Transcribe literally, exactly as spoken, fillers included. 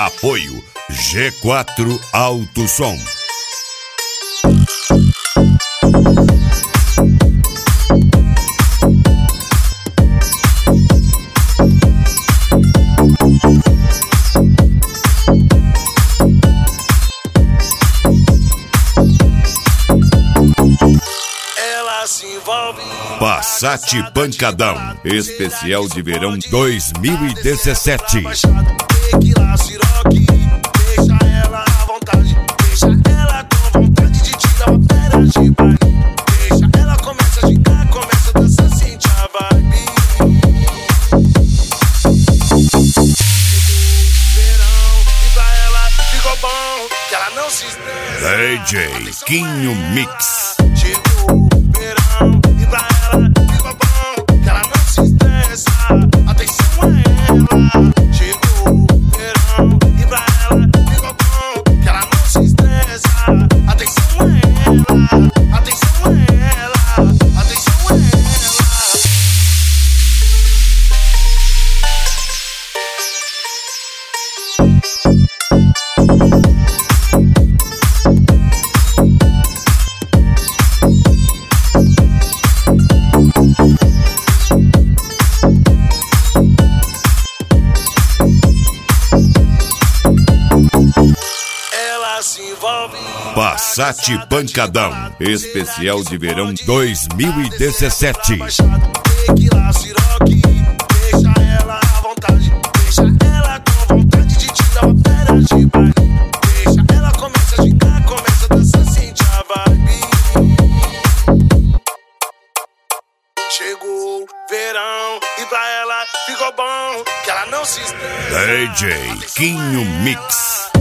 Apoio G quatro Alto Som. Passat Pancadão, especial de verão dois mil e dezessete. Deixa ela à vontade, deixa ela com vontade de tirar uma férias de baile. Deixa ela começa a girar, começa a dançar, sente a vibe. Verão, e pra ela ficou bom, que ela não se estressa. D J Quinho Mix. Chegou verão, e pra ela ficou bom, que ela não se estressa. Atenção a ela. Chegou verão, e pra ela ficou bom, que ela não se estressa. Atenção a ela, atenção a ela, atenção a ela. Passat Pancadão, especial de verão dois mil e dezessete. Deixa ela à vontade, deixa ela com vontade de tirar uma férias de baile. Deixa ela começa a girar, começa a dançar, sente a vibe. Chegou verão e pra ela ficou bom, que ela não se estressa. D J Quinho Mix.